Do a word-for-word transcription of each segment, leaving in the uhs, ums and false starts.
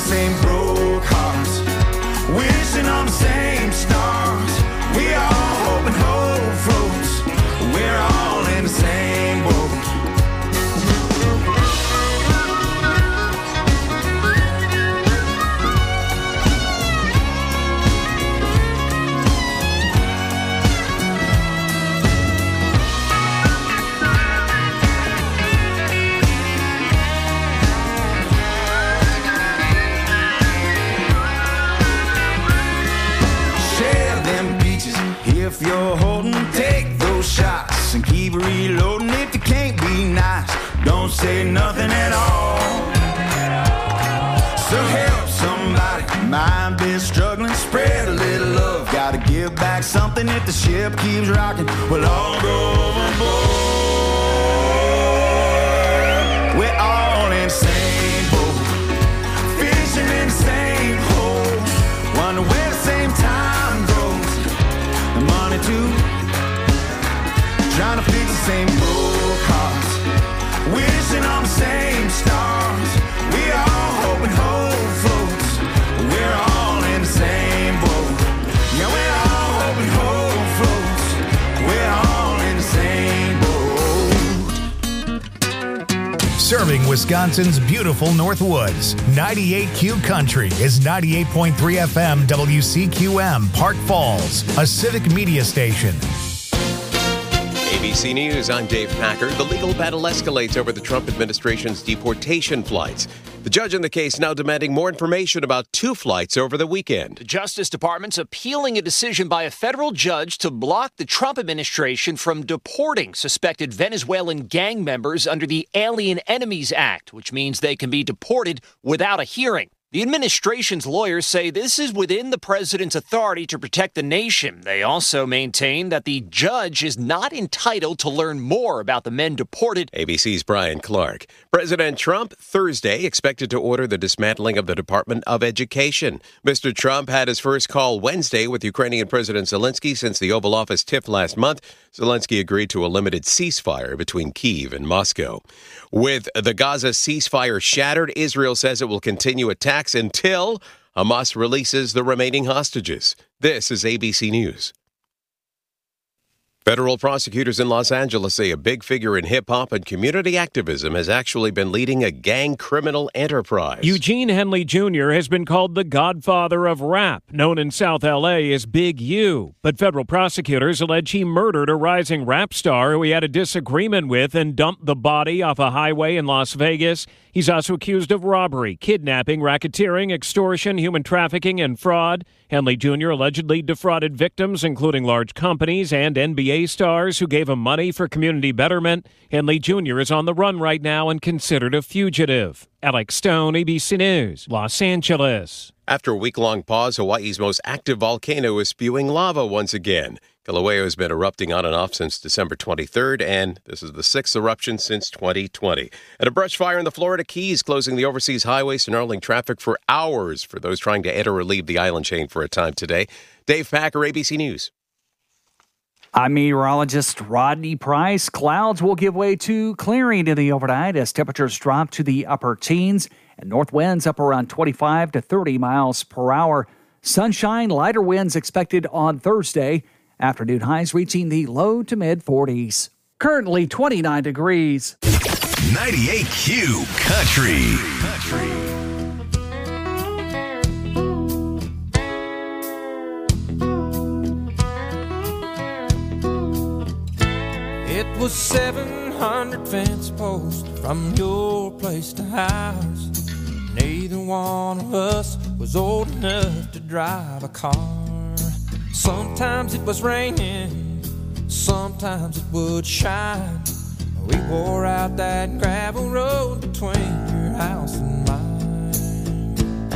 same broke hearts, wishing on the same stars. We all hope and hope floats. We're all in the same boat. If you're holding, take those shots and keep reloading. If you can't be nice, don't say nothing at all. So help somebody, mind been struggling, spread a little love. Gotta give back something if the ship keeps rocking. We'll all go overboard. We're all in the same boat, fishing in the same hole, wonder where the same time goes. Money too, trying to fix the same broke hearts, wishing on the same stars. We all hope and hope floats. We're all in the same boat. Yeah, we're all hope and hope floats. We're all in the same boat. Serving Wisconsin's beautiful Northwoods, ninety-eight Q Country is ninety-eight point three F M W C Q M, Park Falls, a civic media station. A B C News, I'm Dave Packer. The legal battle escalates over the Trump administration's deportation flights. The judge in the case now demanding more information about two flights over the weekend. The Justice Department's appealing a decision by a federal judge to block the Trump administration from deporting suspected Venezuelan gang members under the Alien Enemies Act, which means they can be deported without a hearing. The administration's lawyers say this is within the president's authority to protect the nation. They also maintain that the judge is not entitled to learn more about the men deported. A B C's Brian Clark. President Trump, Thursday, expected to order the dismantling of the Department of Education. Mister Trump had his first call Wednesday with Ukrainian President Zelensky since the Oval Office tiff last month. Zelensky agreed to a limited ceasefire between Kyiv and Moscow. With the Gaza ceasefire shattered, Israel says it will continue attacks until Hamas releases the remaining hostages. This is A B C News. Federal prosecutors in Los Angeles say a big figure in hip-hop and community activism has actually been leading a gang criminal enterprise. Eugene Henley Junior has been called the godfather of rap, known in South L A as Big U. But federal prosecutors allege he murdered a rising rap star who he had a disagreement with and dumped the body off a highway in Las Vegas. He's also accused of robbery, kidnapping, racketeering, extortion, human trafficking, and fraud. Henley Junior allegedly defrauded victims, including large companies and N B A stars who gave him money for community betterment. Henley Junior is on the run right now and considered a fugitive. Alex Stone, A B C News, Los Angeles. After a week-long pause, Hawaii's most active volcano is spewing lava once again. Kilauea has been erupting on and off since December twenty-third, and this is the sixth eruption since twenty twenty. And a brush fire in the Florida Keys, closing the overseas highways, snarling traffic for hours for those trying to enter or leave the island chain for a time today. Dave Packer, A B C News. I'm meteorologist Rodney Price. Clouds will give way to clearing in the overnight as temperatures drop to the upper teens and north winds up around twenty-five to thirty miles per hour. Sunshine, lighter winds expected on Thursday. Afternoon highs reaching the low to mid forties. Currently twenty-nine degrees. ninety-eight Q Country. Country. It was seven hundred fence posts from your place to ours. Neither one of us was old enough to drive a car. Sometimes it was raining, sometimes it would shine. We wore out that gravel road between your house and mine.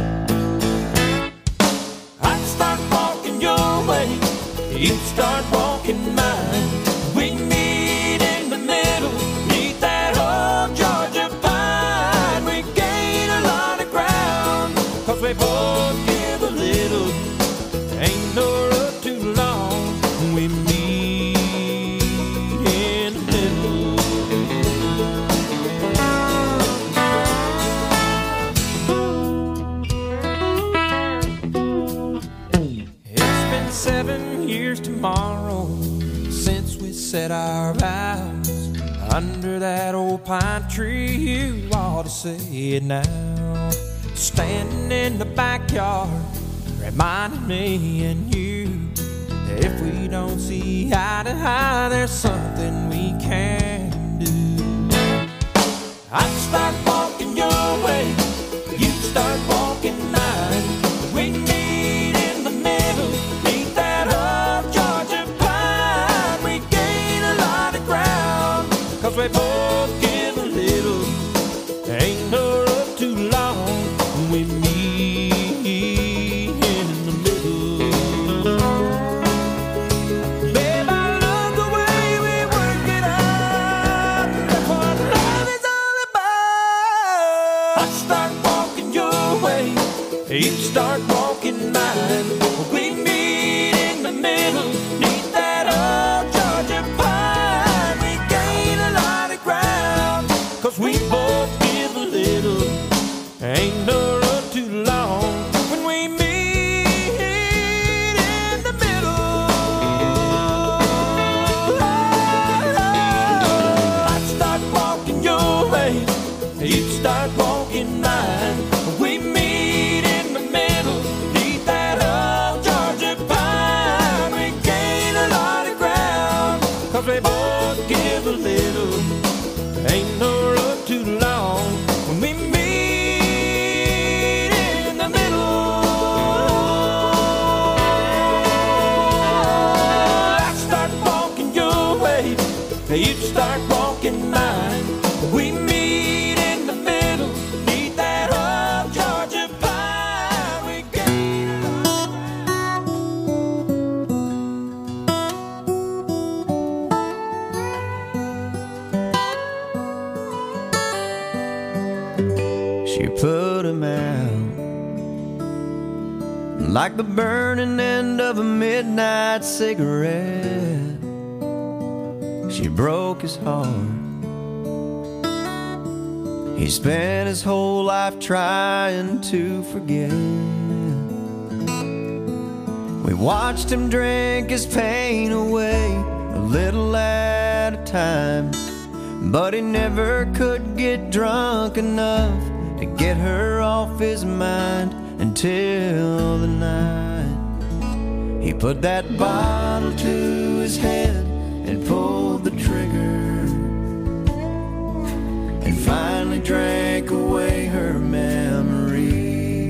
I'd start walking your way, you'd start walking mine. We'd meet in the middle, meet that old Georgia pine. We gain a lot of ground, cause we both give a little. Ain't no road too long, we meet in the middle. ought to say it now. Standing in the backyard, reminding me and you that if we don't see eye to eye, there's something we can do. I'd start walking your way, you'd start walking mine. We meet in the middle, meet that old Georgia pine. We gain a lot of ground, cause we both give a little. Ain't no road too long when we meet in the middle. Babe, I love the way we work it out. That's what love is all about. I start walking your way, you start walking mine. We meet in the middle, neath that old Georgia pine. We gain a lot of ground, cause we both give a little. Ain't no road too long when we meet in the middle. I'd start walking your way, you'd start walking mine. We meet in the middle, neath that old Georgia pine. We gain a lot of ground, cause we both give a little. Ain't no road too long when we meet in the middle. I start walking your way, you start walking mine. We meet in the middle, neath that old Georgia pine. We gain a lot of She put him out like the burning end of a midnight cigarette. She broke his heart. He spent his whole life trying to forget. We watched him drink his pain away, a little at a time, but he never could get drunk enough to get her off his mind until the night he put that bottle to his head and pulled the trigger, and finally drank away her memory.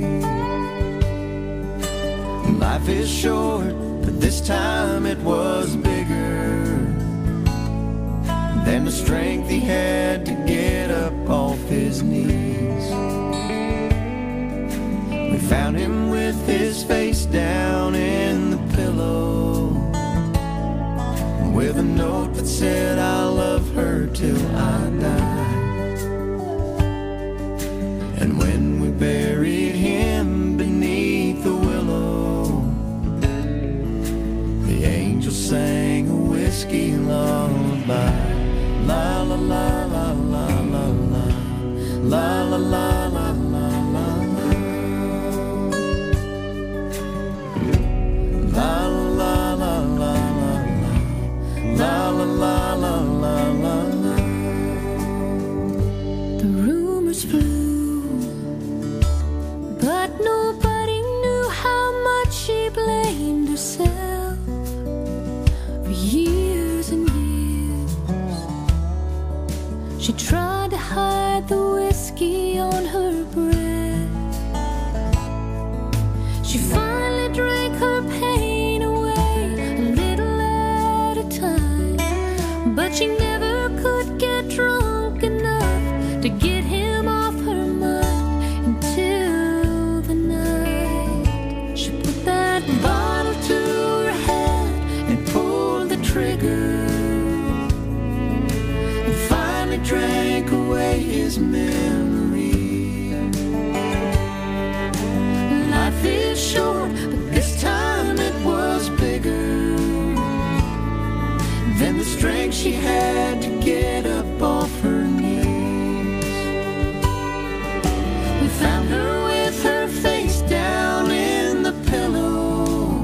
Life is short, but this time it was bigger than the strength he had to get up off his knees. We found him with his face down in the pillow, with a note that said, "I love her till I die." And when we buried him beneath the willow, the angel sang a whiskey lullaby. La la la la la la la, la la la la la la, la la la la la, la la la la la la. The rumors flew, but nobody knew how much she blamed herself for years and years. She tried to hide the whiskey on her breath. She finally drank her pain away, a little at a time, but she never could get drunk enough to get him off her mind until the night she put that bottle to her head and pulled the trigger, and finally drank away his memory. Life is short, but this time it was bigger than the strength she had to get up off her knees. We found her with her face down in the pillow,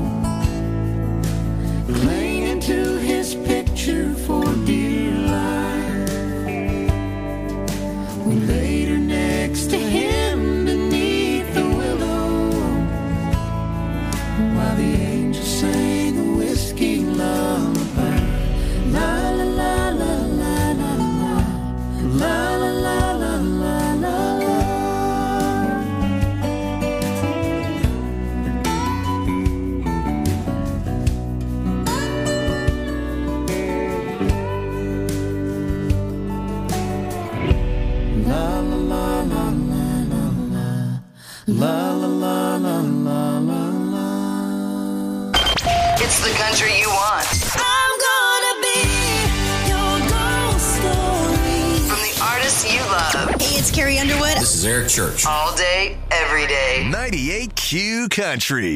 clinging to his picture for dear life. We laid her next La la la la la la la. It's the country you want. I'm gonna be your ghost story. From the artists you love. Hey, it's Carrie Underwood. This is Eric Church. All day, every day. ninety-eight Q Country.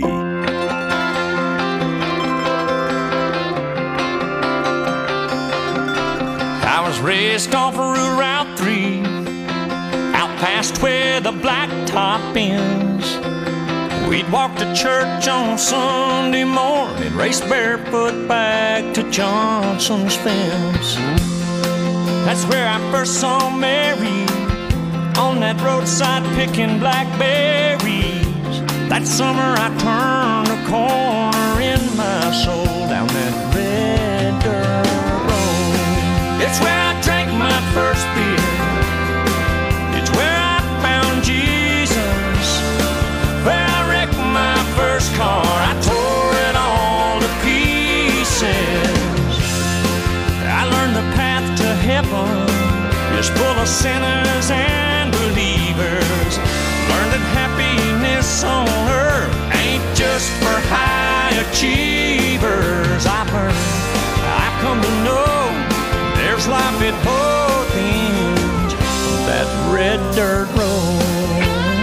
I was raised off of Route three, out past where the blacktop ends. We'd walk to church on Sunday morning, race barefoot back to Johnson's fence. That's where I first saw Mary, on that roadside picking blackberries. That summer I turned a corner in my soul, down that red dirt road. It's where I drank my first beer. It's where I found Jesus. Where I wrecked my first car. I tore it all to pieces. I learned the path to heaven is full of sinners and believers. Learned that happiness on earth ain't just for high achievers. I've heard, I've come to know there's life at both ends of that red dirt road.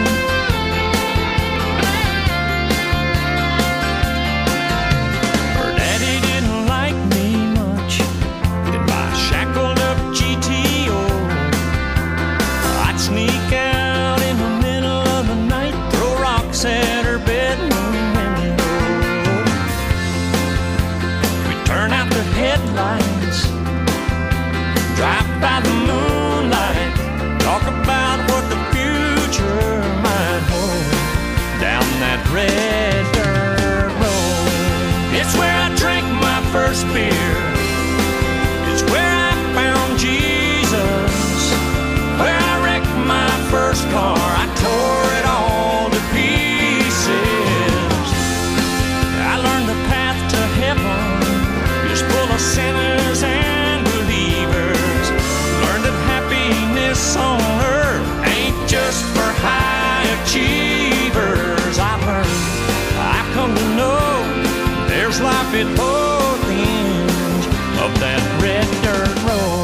Her daddy didn't like me much, in my shackled up G T O. I'd sneak out in the middle of the night, throw rocks at her bedroom window. We'd turn out the headlights, drive by the moonlight, talk about what the future might hold, down that red dirt road. It's where I drank my first beer. It's where I found Jesus. Where I wrecked my first car. I tore it all to pieces. I learned the path to heaven is full of sinners and believers. Learned that happiness on earth ain't just for high achievers. I've heard, I've come to know there's life at both ends of that red dirt road.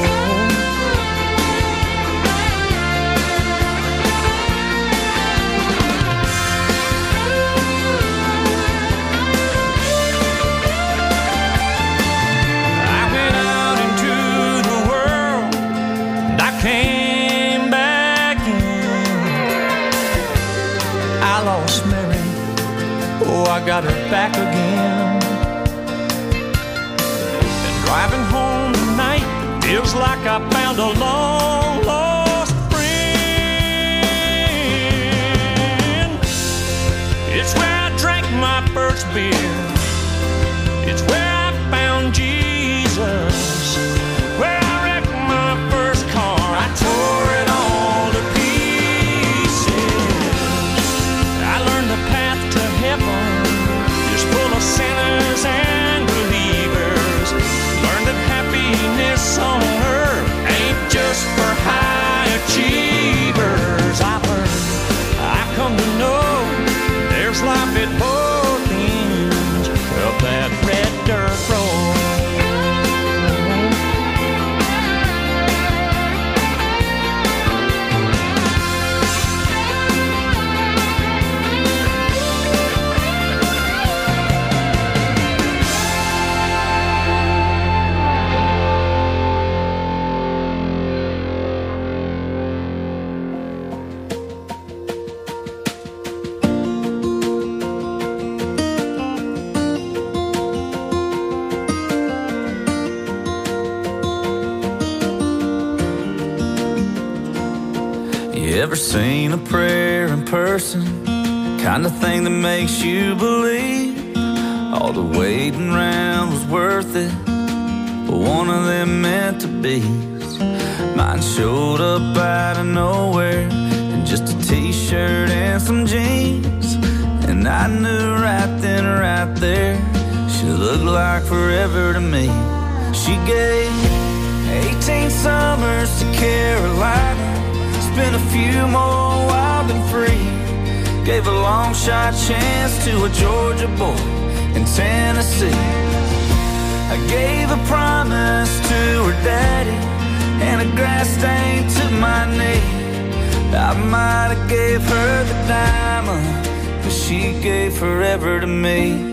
I went out into the world and I came back in. I lost Mary, oh, I got her back again. And driving home tonight feels like I found a long lost friend. It's where I drank my first beer. It's where I found Jesus. Where I wrecked my first car. I tore it all to pieces. I learned the path to heaven is full of sinners and believers. Learned that happiness on earth ain't just for high achievers. I've heard, I've come to know there's life at both ends of that red dirt road. You ever seen a prayer in person? Kind of thing that makes you believe all the waiting around was worth it, but one of them meant to be. Mine showed up out of nowhere in just a t-shirt and some jeans, and I knew right then, right there, she looked like forever to me. She gave eighteen summers to Carolina, spent a few more wild and free. Gave a long shot chance to a Georgia boy in Tennessee. I gave a promise to her daddy and a grass stain to my knee. I might have gave her the diamond, but she gave forever to me.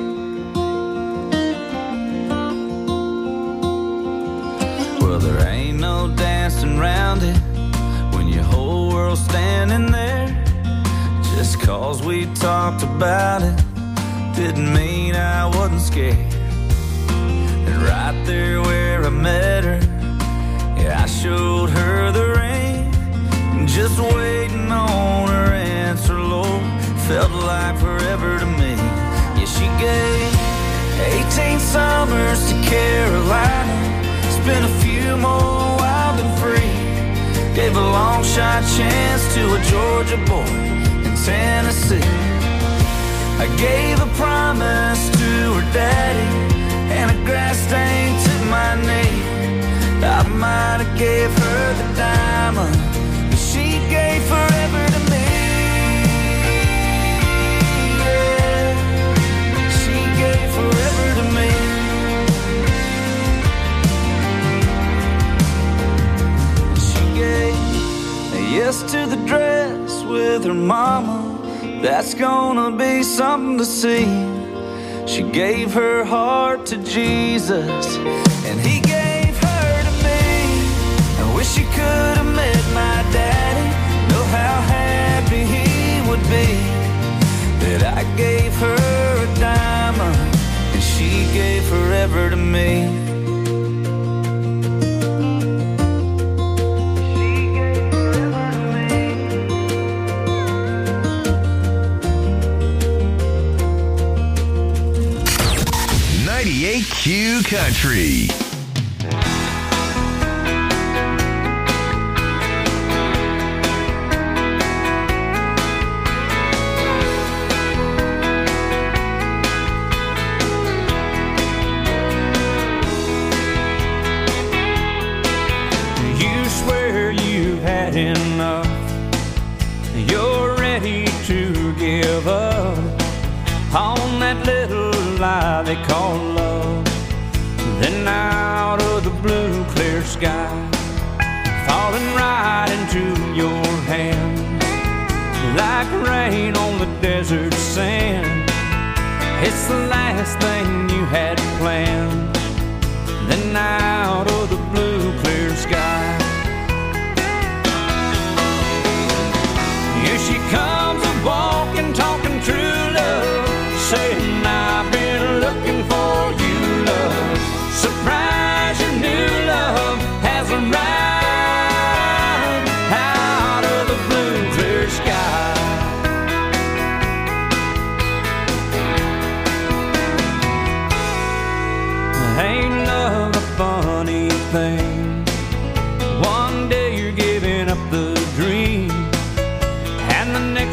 Well, there ain't no dancing around it when your whole world's standing there. Just cause we talked about it didn't mean I wasn't scared. And right there where I met her, yeah, I showed her the ring. Just waiting on her answer, Lord, felt like forever to me. Yeah, she gave eighteen summers to Carolina, spent a few more wild and free. Gave a long shot chance to a Georgia boy in Tennessee. I gave a promise to her daddy and a grass stain to my knee. I might have gave her the diamond, but she gave forever to me. Yeah, she gave forever to me. She gave a yes to the dress with her mama. That's gonna be something to see. She gave her heart to Jesus, and he gave her to me. I wish she could have met my daddy, know how happy he would be that I gave her a diamond and she gave forever to me. ninety-eight Q Country. You swear you've had enough, you're ready to give up on that little lie they call love. Then out of the blue clear sky, falling right into your hand, like rain on the desert sand. It's the last thing you had planned. Then out of the blue clear sky, here she comes a-walking, talking true love, saying I've been looking for you, love. Surprise, your new love has arrived out of the blue clear sky. Ain't love a funny thing? One day you're giving up the dream, and the next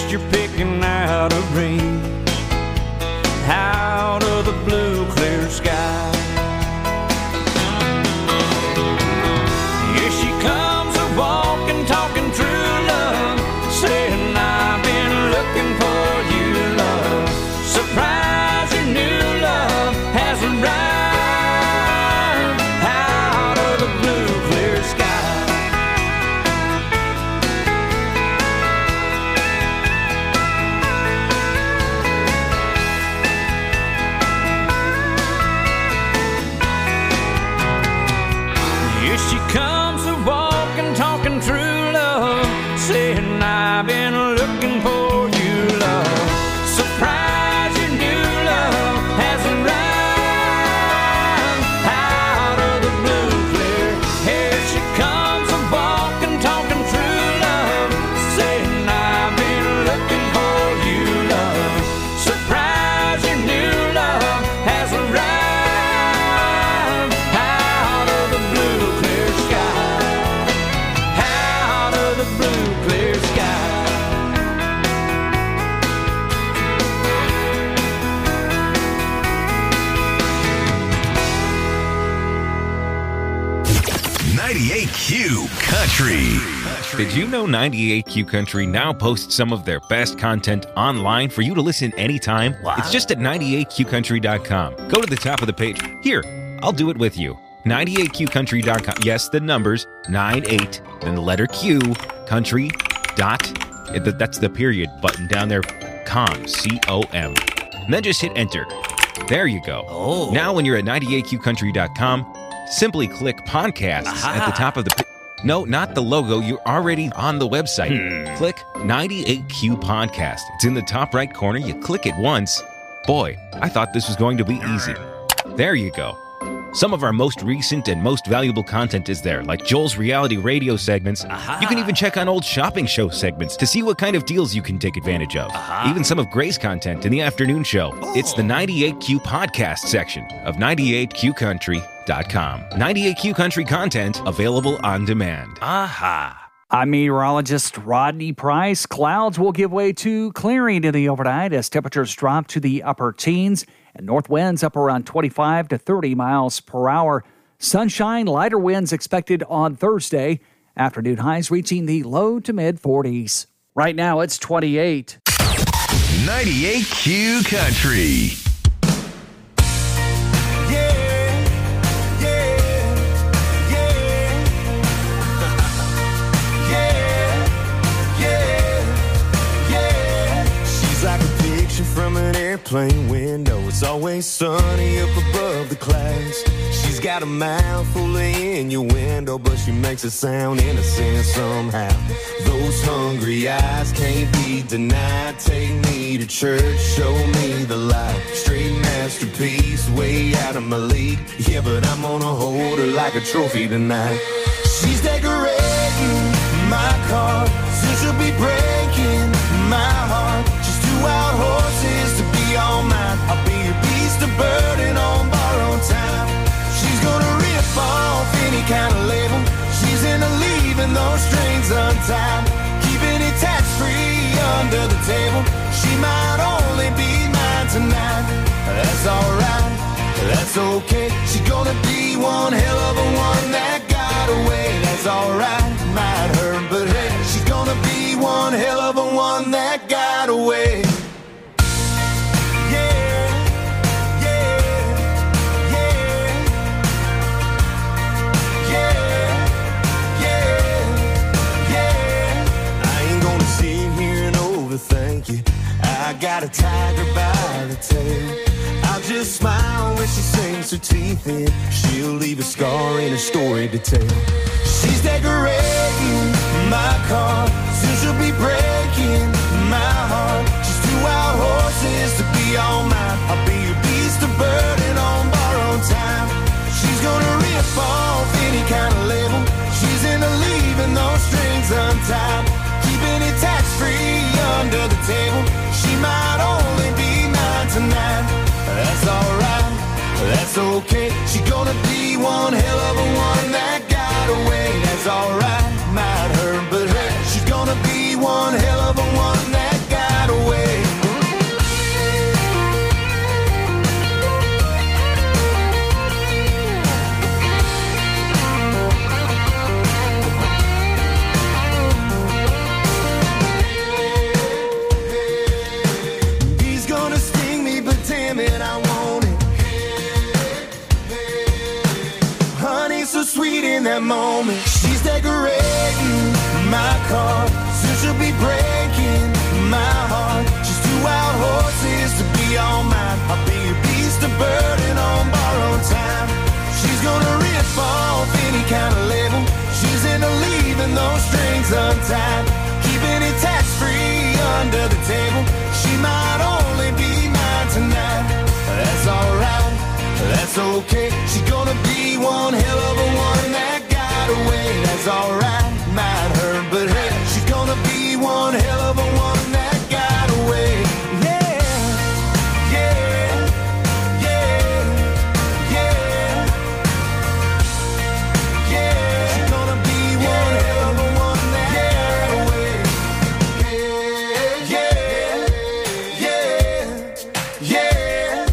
Did you know ninety-eight Q Country now posts some of their best content online for you to listen anytime? Wow. It's just at ninety-eight q country dot com. Go to the top of the page. Here, I'll do it with you. ninety-eight q country dot com. Yes, the numbers, ninety-eight, then the letter Q, country, dot, that's the period button down there, com, C O M. And then just hit enter. There you go. Oh. Now when you're at ninety-eight q country dot com, simply click podcasts Aha. at the top of the page. No, not the logo. You're already on the website. Hmm. Click ninety-eight Q Podcast. It's in the top right corner. You click it once. Boy, I thought this was going to be easy. There you go. Some of our most recent and most valuable content is there, like Joel's reality radio segments. Aha. You can even check on old shopping show segments to see what kind of deals you can take advantage of. Aha. Even some of Gray's content in the afternoon show. Oh. It's the ninety-eight Q Podcast section of ninety-eight q country dot com. ninety-eight Q Country content available on demand. Aha. I'm meteorologist Rodney Price. Clouds will give way to clearing in the overnight as temperatures drop to the upper teens and north winds up around twenty-five to thirty miles per hour. Sunshine, lighter winds expected on Thursday. Afternoon highs reaching the low to mid forties. Right now it's twenty-eight. ninety-eight Q Country. From an airplane window, it's always sunny up above the clouds. She's got a mouth full of innuendo, but she makes it sound innocent somehow. Those hungry eyes can't be denied. Take me to church, show me the light. Straight masterpiece, way out of my league. Yeah, but I'm gonna hold her like a trophy tonight. She's decorating my car, soon she'll be breaking my heart. She's two wild horses to be all mine. I'll be your beast of burden on borrowed time. She's gonna rip off any kind of label. She's into leaving those strings untied, keeping it tax-free under the table. She might only be mine tonight. That's alright, that's okay. She's gonna be one hell of a one that got away. That's alright, might hurt, but hey, she's gonna be one hell of a one that got away. Thank you. I got a tiger by the tail. I'll just smile when she sinks her teeth in. She'll leave a scar in her story to tell. She's decorating my car, soon she'll be breaking my heart. She's two wild horses to be all mine. I'll be your beast of burden on borrowed time. She's gonna rip off any kind of label. She's into leaving those strings untied, keeping it tax-free under the table. She might only be mine tonight. That's alright, that's okay. She's gonna be one hell of a one that got away. That's alright, might hurt, but hey, she's gonna be one hell of a one that got away. In that moment, she's decorating my car, soon she'll be breaking my heart. She's two wild horses to be all mine. I'll be your beast of burden on borrowed time. She's gonna rip off any kind of label. She's into leaving those strings untied, keeping it tax-free under the table. She might only be mine tonight. That's alright, that's okay. She's gonna be one hell of a one that got away. That's alright, might hurt, but hey, she's gonna be one hell of a one that got away. Yeah, yeah, yeah, yeah, yeah. She's gonna be one hell of a one that got away. Yeah, yeah, yeah,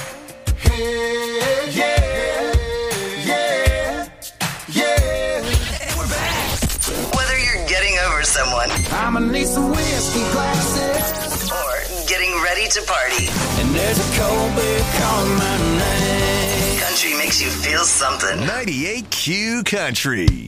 yeah, yeah, yeah, yeah. Whether you're getting whiskey glasses. Or getting ready to party. And there's a cold beer calling my name. Country makes you feel something. ninety-eight Q Country.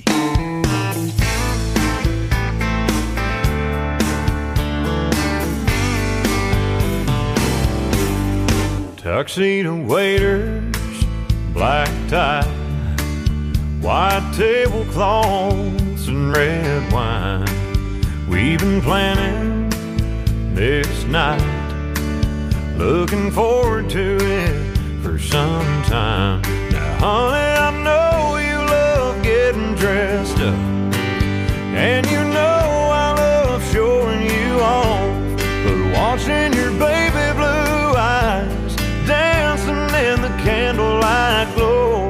Tuxedo waiters, black tie, white tablecloths and red wine. We've been planning this night, looking forward to it for some time. Now, honey, I know you love getting dressed up, and you know I love showing you off, but watching your baby blue eyes dancing in the candlelight glow,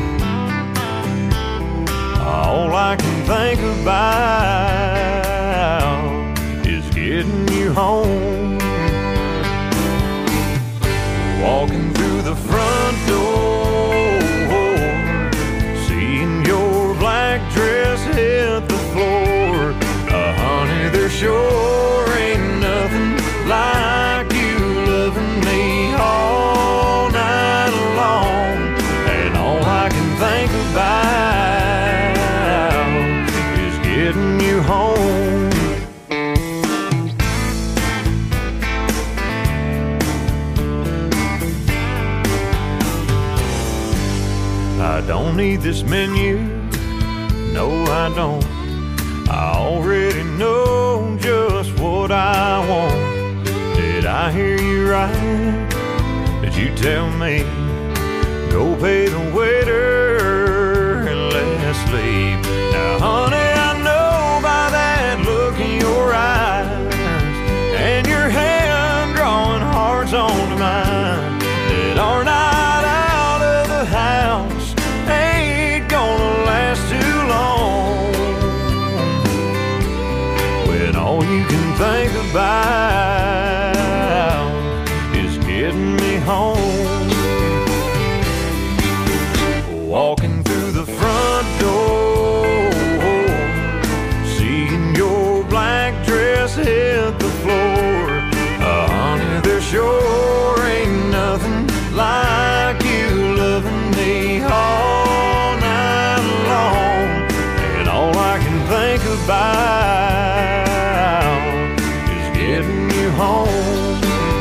all I can think about is getting you home. Walking through the front door, seeing your black dress hit the floor. Uh, honey, there sure ain't nothing like you loving me all night long. And all I can think about is getting you home. I don't need this menu, no I don't. I already know just what I want. Did I hear you right? Did you tell me, go pay the waiter and let's leave? Now honey, I know by that look in your eyes and your hand drawing hearts onto mine, that our night out of the house ain't gonna last too long, when all you can think about is getting me home. Walking through the front door, seeing your black dress hit the floor. Uh, honey, there sure ain't nothing like you loving me all night long. And all I can think about is getting you home.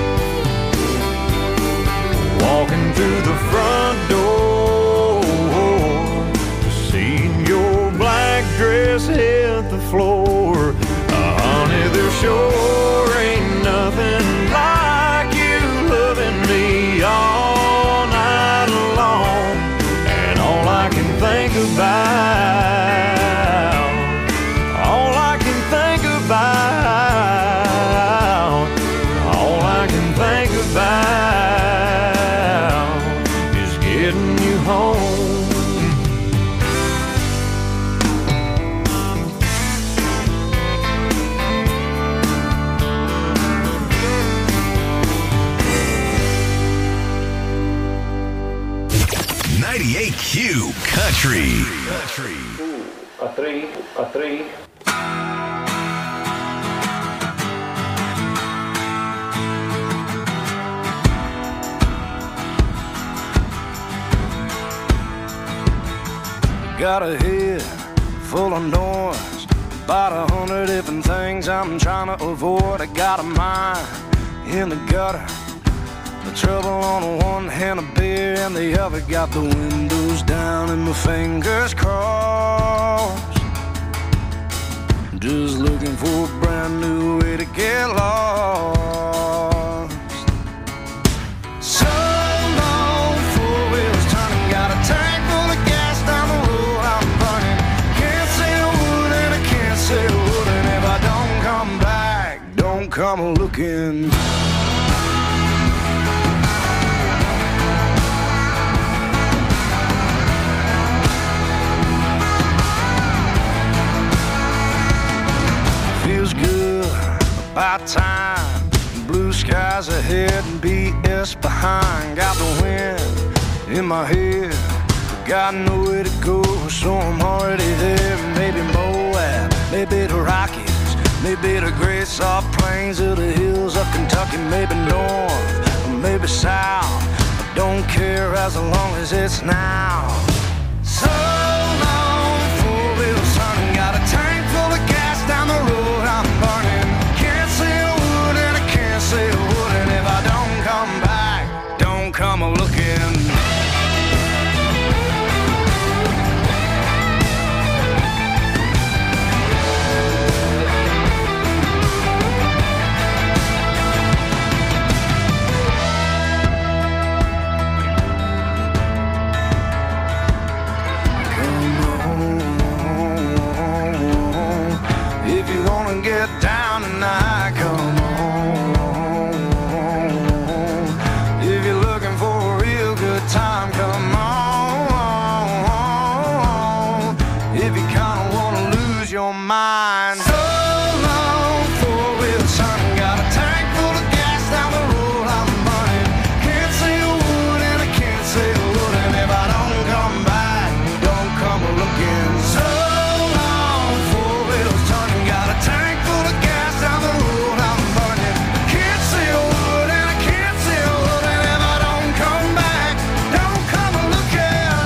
Walking through the front door, seeing your black dress hit the floor. Uh, honey, there sure ain't nothing like you loving me all night long. And all I can think about, all I can think about, all I can think about is getting you home. ninety-eight Q Country. Country. A three, a three. Got a head full of noise, about a hundred different things I'm trying to avoid. I got a mind in the gutter, the trouble on one hand, a beer in the other. Got the windows down and my fingers crossed, just looking for a brand new way to get lost. So long, four wheels turning, got a tank full of gas down the road I'm burning. Can't say a word and I can't say a word, and if I don't come back, don't come looking. Feels good, about time. Blue skies ahead and B S behind. Got the wind in my head, but got nowhere to go, so I'm already there. Maybe Moab, maybe the Rockies, Maybe the great soft plains of the hills of Kentucky, maybe north, or maybe south. I don't care as long as it's now. So long, four-wheel son, got a tank full of gas down the road I'm burning. Can't see a wood and I can't see a wood, and if I don't come back, don't come a-looking. Get down tonight, come on. If you're looking for a real good time, come on. If you kinda wanna lose your mind, so long, four-wheel son, got a tank full of gas down the road I'm running. Can't see a wood and I can't see a wood, and if I don't come back, don't come a-looking. So long, four-wheel son, got a tank down the road I'm burning. Can't see a wood and I can't see a wood, and if I don't come back, don't come a-looking.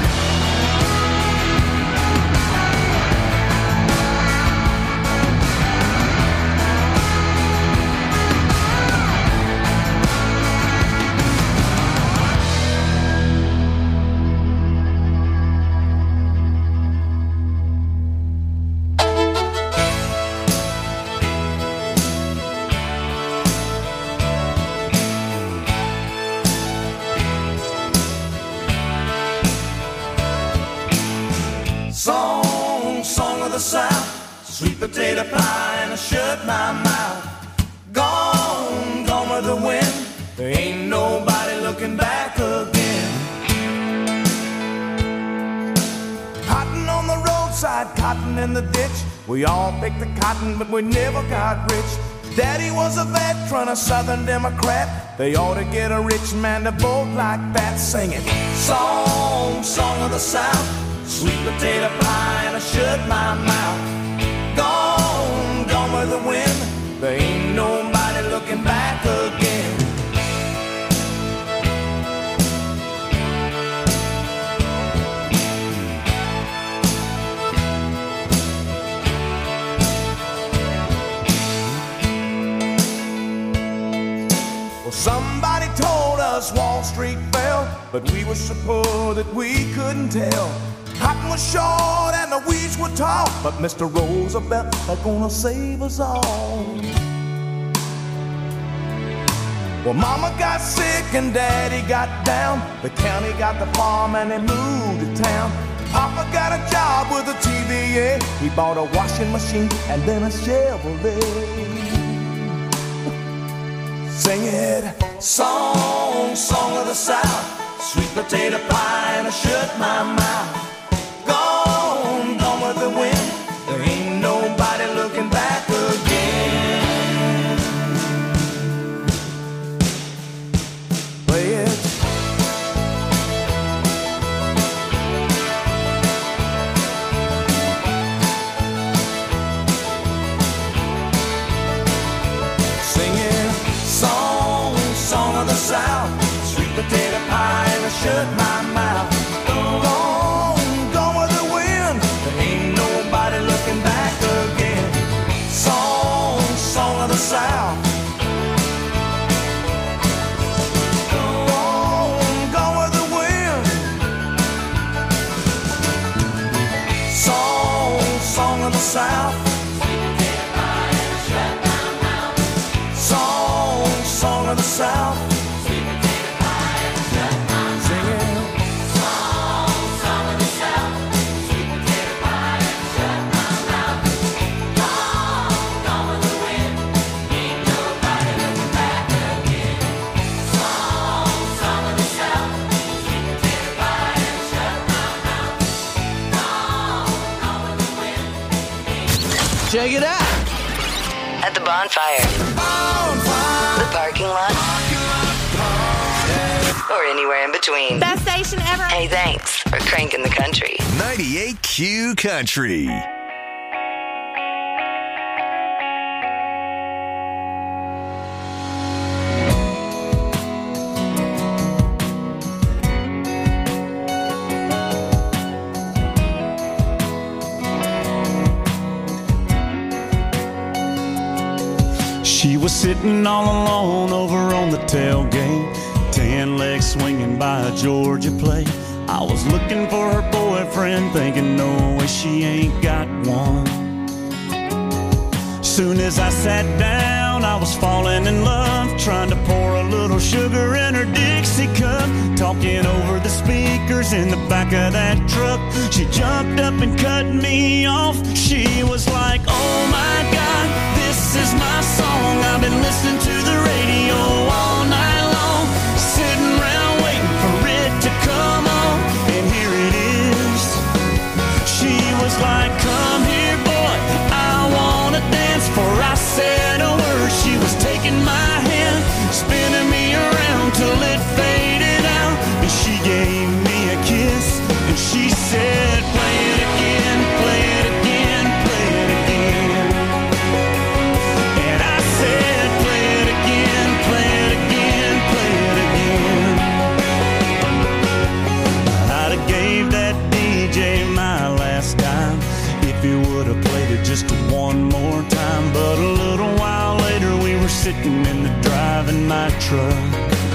Song, song of the South, sweet potato pie and I shut my mouth. Gone, gone with the wind, there ain't nobody looking back again. Cotton on the roadside, cotton in the ditch. We all picked the cotton, but we never got rich. Daddy was a veteran, a Southern Democrat. They ought to get a rich man to vote like that, singing song, song of the South, sweet potato pie and I shut my mouth. Gone, gone with the wind, there ain't nobody looking back again. Well, somebody told us Wall Street fell, but we were so poor that we couldn't tell. Cotton was short and the weeds were tall, but Mister Roosevelt is gonna save us all. Well, Mama got sick and Daddy got down. The county got the farm and they moved to town. Papa got a job with a T V A. He bought a washing machine and then a Chevrolet. Sing it, song, song of the South, sweet potato pie and I shut my mouth. Gone, gone with the wind, there ain't nobody looking back again. Play it. Singing song, song of the South, sweet potato pie and I shut my mouth. South. Go on, go with the wind. Song, song of the South. Song, song of the South. Check it out. At the bonfire. Bonfire. The parking lot. Or anywhere in between. Best station ever. Hey, thanks for cranking the country. ninety-eight Q Country. was sitting all alone over on the tailgate, ten legs swinging by a Georgia plate. I was looking for her boyfriend, thinking no way she ain't got one. Soon as I sat down, I was falling in love, trying to pour a little sugar in her Dixie cup, talking over the speakers in the back of that truck. She jumped up and cut me off. She was like, oh my God, this is my song. I've been listening to the radio all night long, sitting around waiting for it to come on, and here it is. She was like, come here, boy, I wanna dance. For I said a word, she was taking my hand, spinning me around till it faded out, and she gave me a kiss, and she said, play it again, play it again, play it again. And I said, play it again, play it again, play it again. I'd have gave that D J my last dime if he would have played it just one more time. But a little while later we were sitting in the drive in my truck.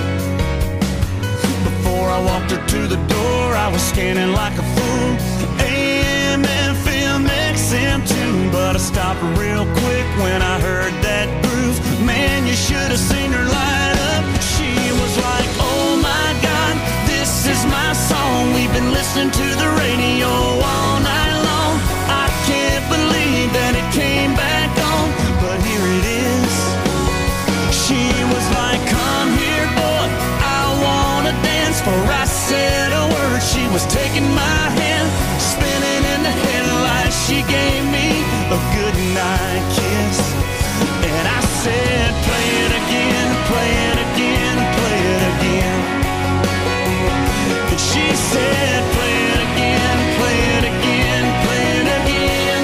Before I walked her to the door, I was scanning like a fool, A M, F M, X M too. But I stopped real quick when I heard that groove. Man, you should have seen her light up. She was like, oh my God, this is my song. We've been listening to the radio all night long. I can't believe that it came back on, but here it is. She was like, come here, boy, I wanna dance. For I said a word, she was taking my hand, spinning in the headlights. She gave me a good night kiss, and I said, play it again, play it again, play it again. And she said, play it again, play it again, play it again.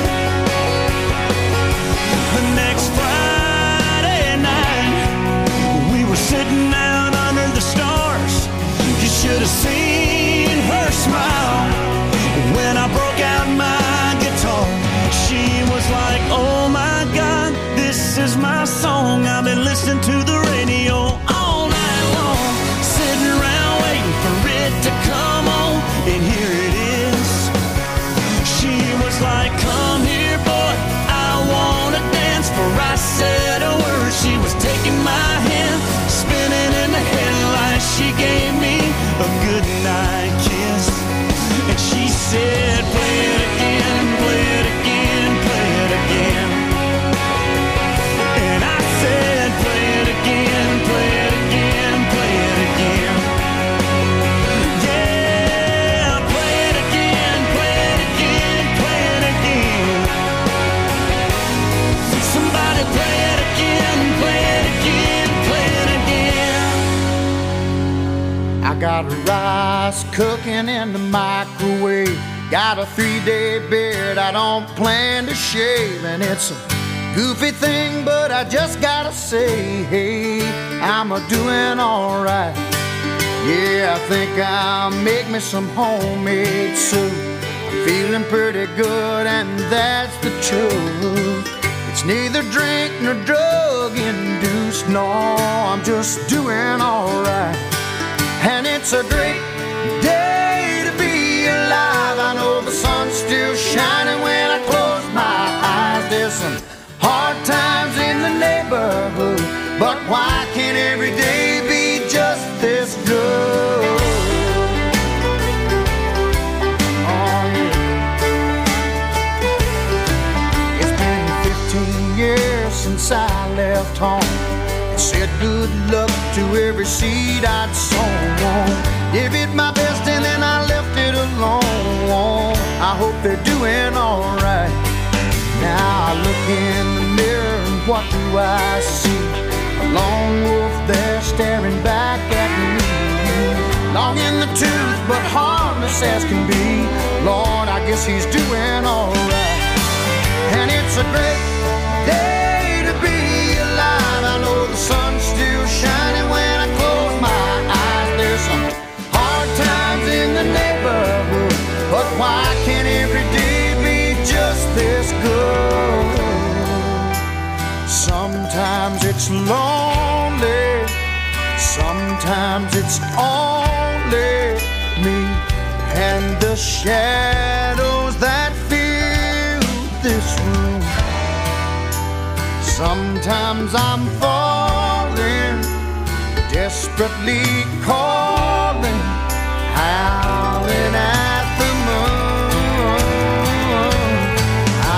The next Friday night, we were sitting out under the stars. You should have seen her smile when I broke out my guitar. She was like, oh my God, this is my song. I've been listening to the radio all night long, sitting around waiting for it to come on, and here it is. She was like, come here, boy, I wanna dance. For I said a word, she was taking my hand, spinning in the headlights. She gave me a good night kiss, and she said, play it again, play it again, play it again. And I said, play it again, play it again, play it again. Yeah, play it again, play it again, play it again. Somebody play it again, play it again, play it again. I got rice cooking in the microwave, got a three-day beard I don't plan to shave, and it's a goofy thing, but I just gotta say, hey, I'm a doing all right. Yeah, I think I'll make me some homemade soup. I'm feeling pretty good, and that's the truth. It's neither drink nor drug induced, no, I'm just doing all right. And it's a great day to be alive. I know the sun's still shining when I close my eyes. There's some hard times in the neighborhood, but why can't every day be just this good? Oh yeah. It's been fifteen years since I left home, said good luck to every seed I'd sown. Gave it my best and then I left it alone. I hope they're doing alright. Now I look in the mirror and what do I see? A lone wolf there staring back at me. Long in the tooth but harmless as can be. Lord, I guess he's doing alright. And it's a great day to be alive. I know the sun's still shining when I close my eyes. There's some hard times in the neighborhood, but why can't every day be just this good? Sometimes it's lonely. Sometimes it's only me and the shadows that fill this room. Sometimes I'm falling, desperately calling, howling at the moon. I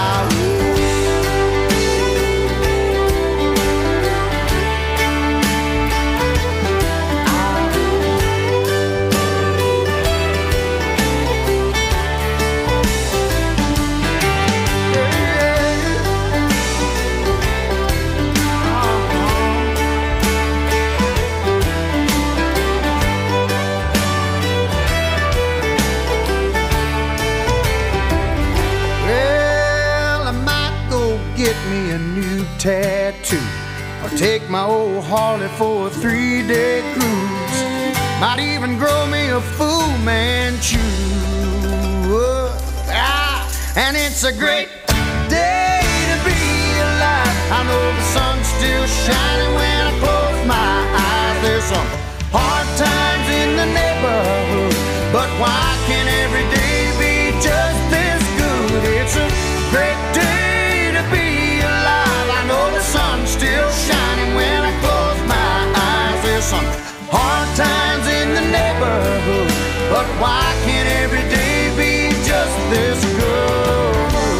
tattoo, or take my old Harley for a three-day cruise. Might even grow me a Fu Manchu. Ah, and it's a great day to be alive. I know the sun's still shining when I close my eyes. There's some hard times in the neighborhood, but why can't every day be just this good? It's a great day to be alive. I know the sun's still shining when I close my eyes. There's some hard times in the neighborhood, but why can't every day be just this good?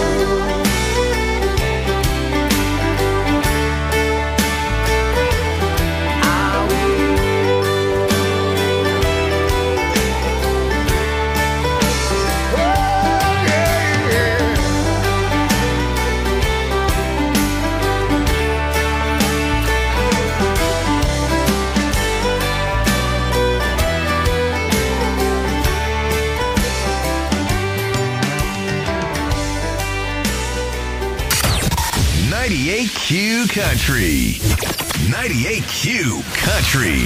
ninety-eight Q Country. ninety-eight Q Country.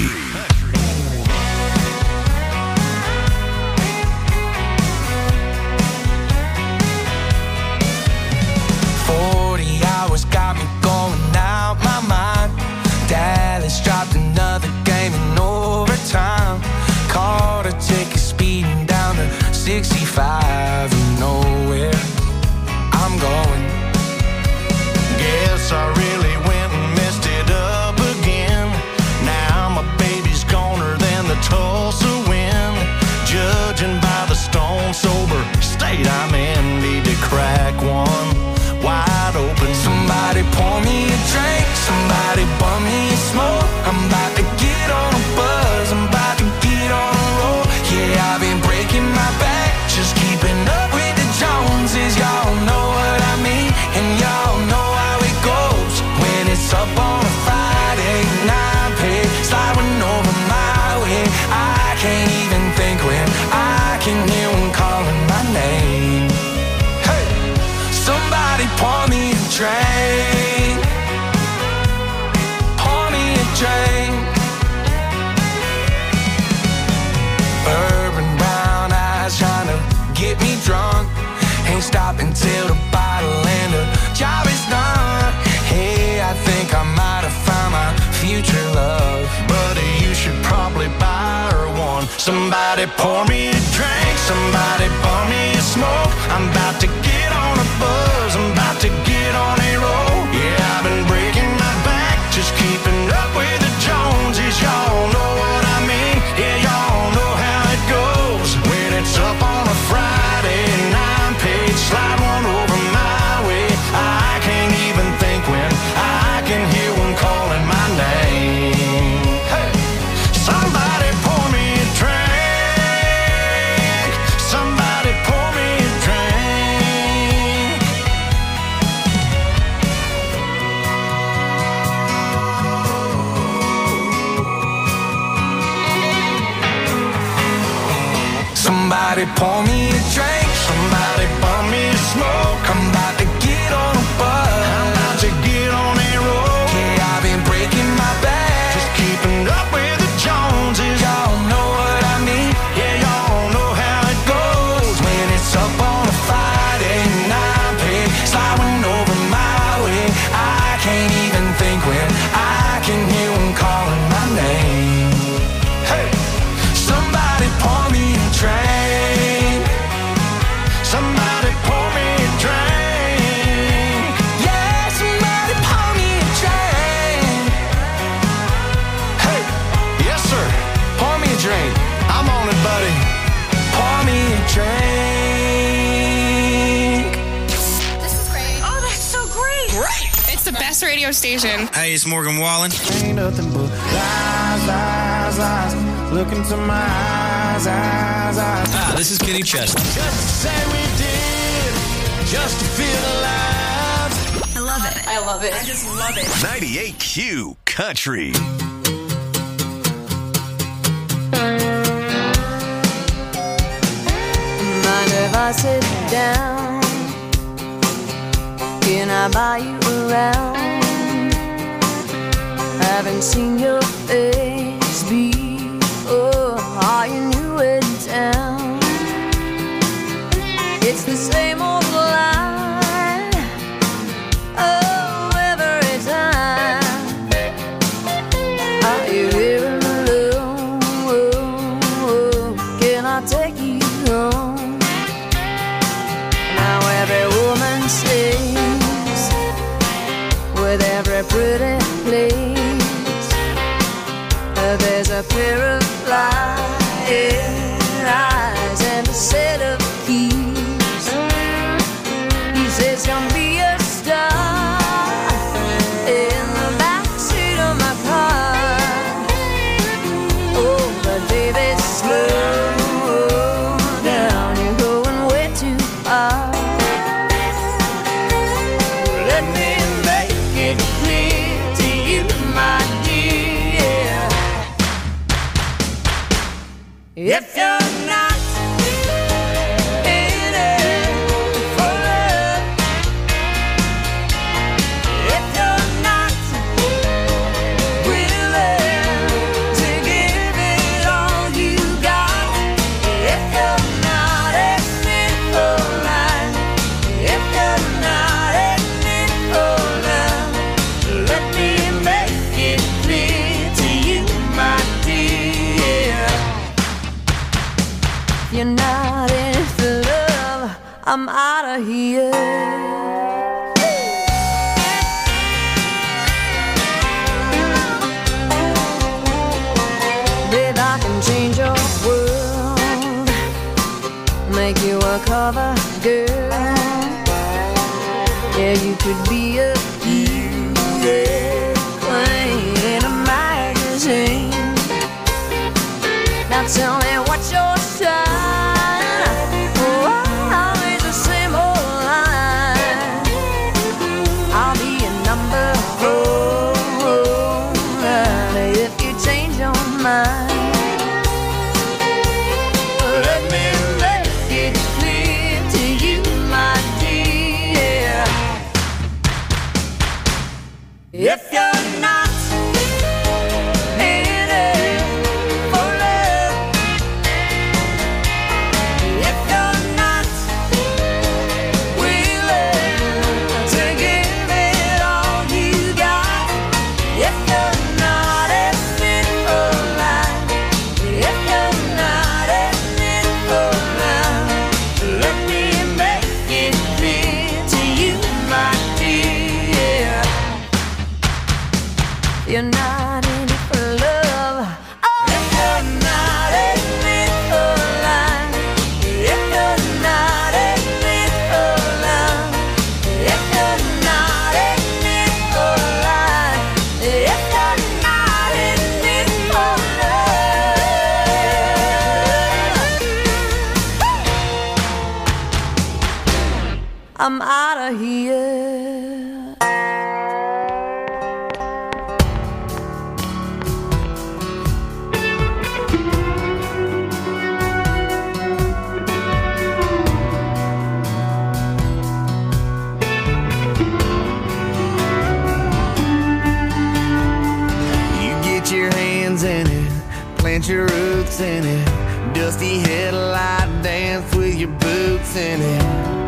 forty hours got me going out my mind. Dallas dropped another game in overtime. Caught a ticket speeding down to sixty-five and nowhere I'm going. Guess I really went and messed it up again. Now my baby's goner than the Tulsa wind. Judging by the stone sober state I'm in, need to crack one wide open. Somebody pour me a drink, somebody bum me a smoke. I'm about to get on a buzz, I'm about to get on a roll. Yeah, I've been breaking my back, just keeping up with the Joneses. Y'all know what I mean, and y'all know how it goes. When it's up on a Friday night, pay sliding over my way. I can't even think when I can hear one calling my name. Hey, somebody pour me a drink, pour me a drink. Urban brown eyes trying to get me drunk. Ain't stopping till the bottle and the job is done. Hey, I think I might have found my future love. Buddy, you should probably buy her one. Somebody pour me a drink, somebody pour me a smoke. I'm about to get on a buzz, I'm about to get on a roll. Yeah, I've been breaking my back, just keeping up with the Joneses. Y'all know what I mean, yeah, y'all know how it goes. When it's up on a Friday night, page slide one over my way. I can't even think when I can hear one calling my name. Hey, somebody pour me a drink, somebody pour me a drink. Somebody pour me a drink, somebody pour me a smoke. I'm about to get on a buzz, I'm about to get on a roll. Yeah, I've been breaking my back, just keeping up with the Joneses. Y'all know what I mean, yeah, y'all know how it goes. When it's up on a Friday night, pay sliding over my way. I can't even think when I can radio station. Hey, it's Morgan Wallen. Ain't nothing but lies, lies, lies. Look into my eyes, eyes, eyes. Ah, this is Kenny Chesney. Just to say we did, just to feel alive. I love it. I love it. I just love it. ninety-eight Q Country. Mind if I sit down? Can I buy you around? Haven't seen your face before. Are you new in town? It's the same old line. Oh, every time. Are you here alone? Can I take you home? Now every woman sings with every pretty place. There's a pair of flying eyes and a set of keys. He says, "Come be a star in the backseat of my car." Oh, but baby, slow down, you're going way too far. Let me make it clear to you, my dear. If you're not in it for love, if you're not willing to give it all you got, if you're not in it for life, if you're not in it for love, let me make it clear to you, my dear. If you're not in it for love, I'm out of here. Babe, I can change your world, make you a cover girl. Yeah, you could be a queen in a magazine. Now tell me what's your sign? Oh, always the same old line. I'll be a number four if you change your mind. Let me make it clear to you, my dear. If you're not in it for love, if you're not willing to give it all you got, if you're not in it for life, if you're not in it for love, let me make it clear to you, my dear. You're not in it for love. Oh, if you're not in it for life, if you're not in it for love, if you're not in it for life, if you're not in it for love, I'm out of here. You get your hands in it, plant your roots in it. Dusty headlight dance with your boots in it.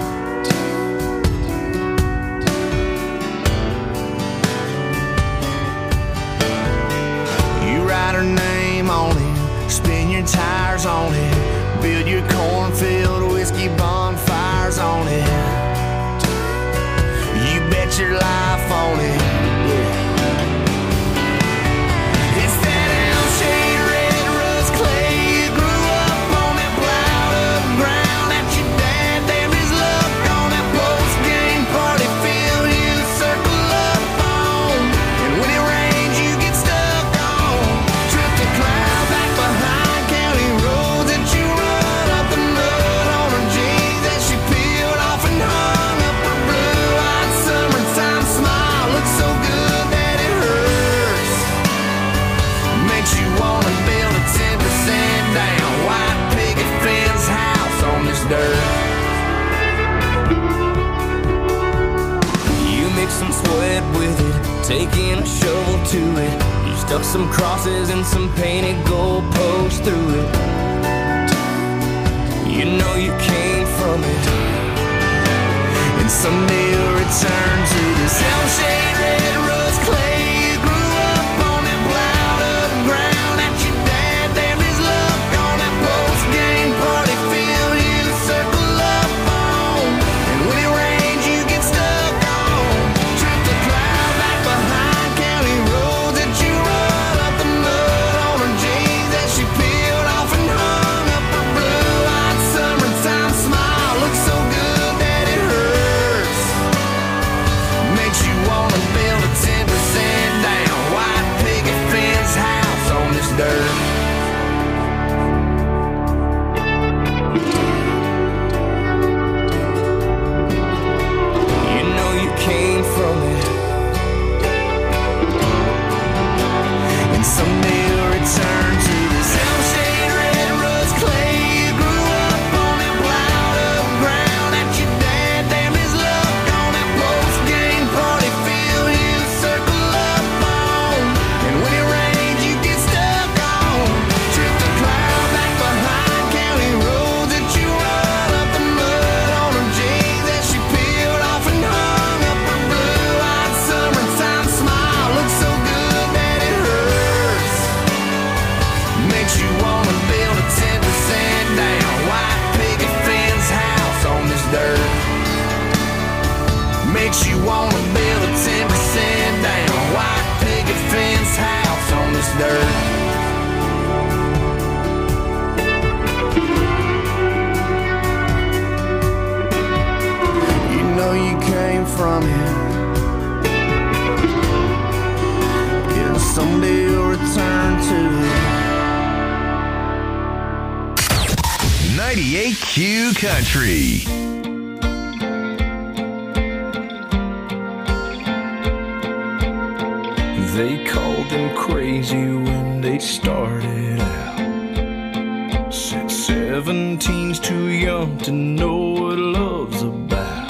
You write her name on it, spin your tires on it, build your cornfield whiskey bonfires on it. You bet your life on it. Yeah. It's that L-shaped red rust clay. You grew up on that plowed up ground that your dad damned his luck on that post-game party field. You circle up on Stuck some crosses and some painted goalposts through it. You know you came from it, and someday you'll return to this Elm-shade red rose clay. You grew up on that plowed up ground that your dad damned his luck on that post-game party field you circle up on. And when it rains you get stuck on. Trip the cloud back behind county roads that you run up the mud on her jeans that she peeled off and hung up her blue-eyed summertime smile. Looks so good that it hurts. Makes you wanna build a ten percent down white picket fence house on this dirt. You know you came from it, and someday you'll return to this Elm-shade red rose clay. You grew up on that plowed up ground that your dad damned his luck on that post-game party field you circle up on. And when it rains you get stuck on. Trip the cloud back behind county roads that you run up the mud on her jeans that she peeled off and hung up her blue-eyed summertime smile. Looks so good that it hurts. Makes you wanna build a ten percent down white picket fence house on this dirt. Makes you wanna build a ten percent down white picket fence house on this dirt. You know you came from it, and someday you'll return to it. ninety-eight Q Country. They called them crazy when they started out. Said seventeen's too young to know what love's about.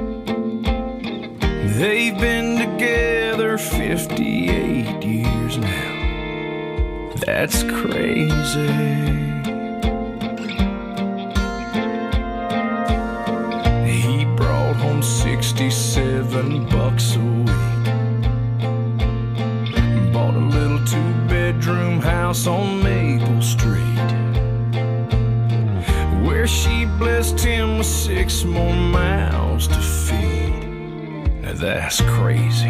They've been together fifty-eight years now. That's crazy. He brought home sixty-seven bucks a week. Bought a little two-bedroom house on Maple Street, where she blessed him with six more mouths to feed. Now that's crazy.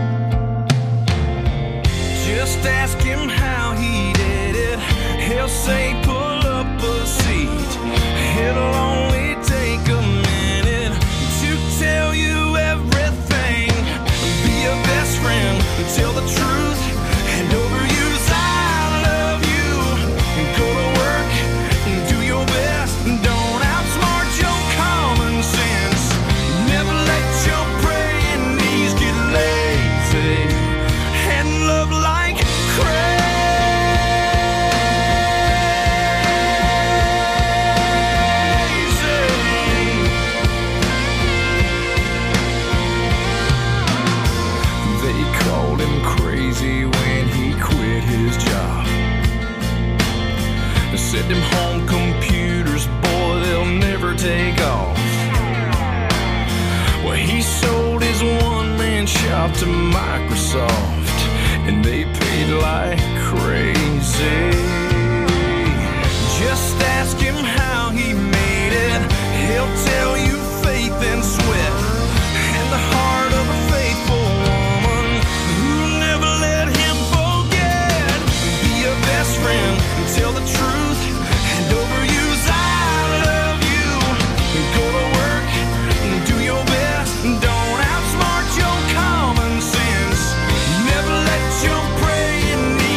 Just ask him how he did it. He'll say pull up a seat. It'll only take a minute to tell you everything. Be a best friend, tell the truth, and overuse I love you. Go to work and do your best. Don't outsmart your common sense. Never let your praying knees get lazy. And love like Send them home computers, boy, they'll never take off. Well, he sold his one-man shop to Microsoft, and they paid like crazy. Just ask him how he made it. He'll tell you faith and sweat, and the heart of a faithful woman who'll never let him forget. Be a best friend and tell the truth, and overuse I love you. Go to work and do your best. Don't outsmart your common sense. Never let your praying knees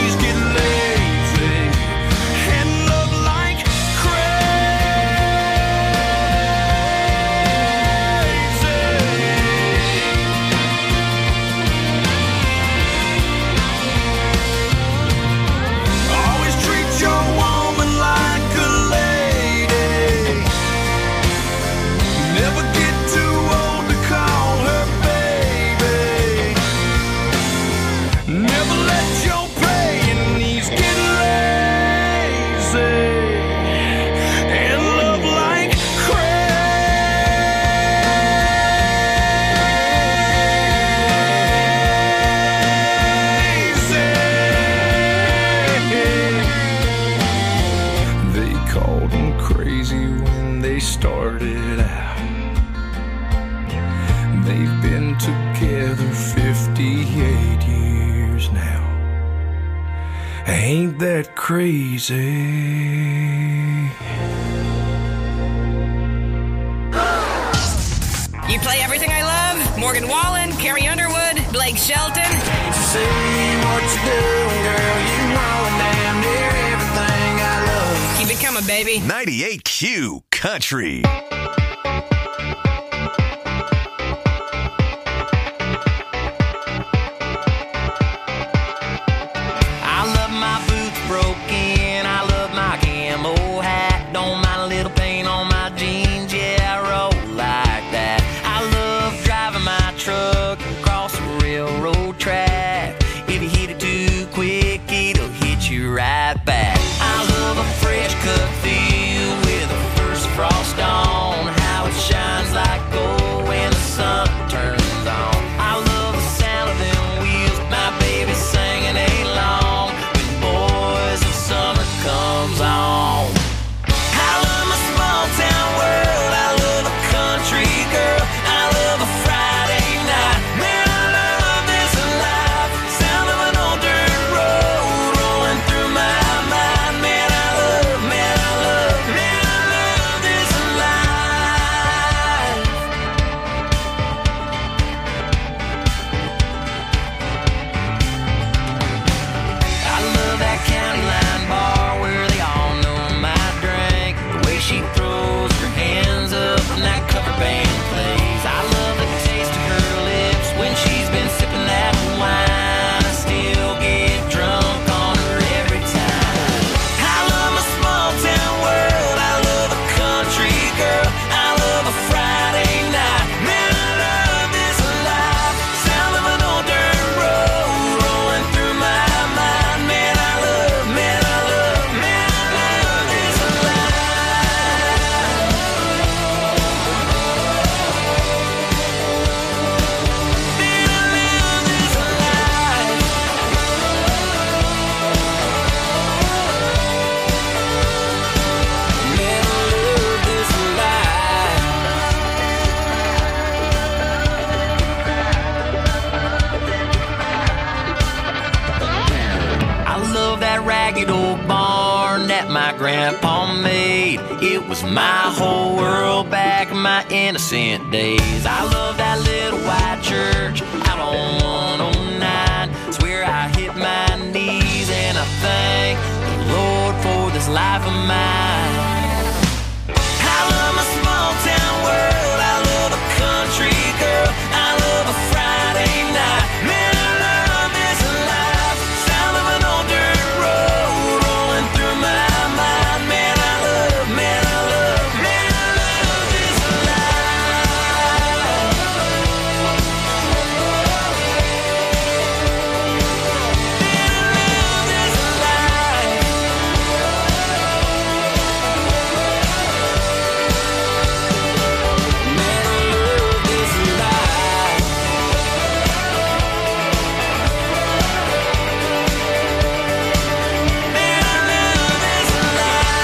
Ain't that crazy? You play everything I love? Morgan Wallen, Carrie Underwood, Blake Shelton. Can't you see what you're doing, girl? You know damn near everything I love. Keep it coming, baby. ninety-eight Q Country. I love my boots broken. I love my camo hat. Don't mind a little paint on my jeans. Yeah, I roll like that. I love driving my truck across the railroad track. If you hit it too quick, it'll hit you right back. I love a fresh cut field with the first frost on. How it shines like gold when the sun turns on. I love the sound of them wheels, my baby singing along when Boys of Summer comes on. I love my small town world. I love a country girl. I love a Friday night. Man, I love this life. Sound of an old dirt road rolling through my mind. Man, I love, man, I love, man, I love this life. I love that county line bar where they all know my drink. The way she throws her hands up when that cover band plays. I love the taste of her lips when she's been sipping that wine. I still get drunk on her every time. I love my small town world. I love a country girl. I love a Friday night. Man, I love this life. Sound of an old dirt road rolling through my mind. Man, I love, man, I love, man, I love this life. Man, I love this life. Man, I love this life. I love that ragged old barn that my grandpa made. It was my whole world back in my innocent days. I love that little white church out on one oh nine. It's where I hit my knees and I thank the Lord for this life of mine.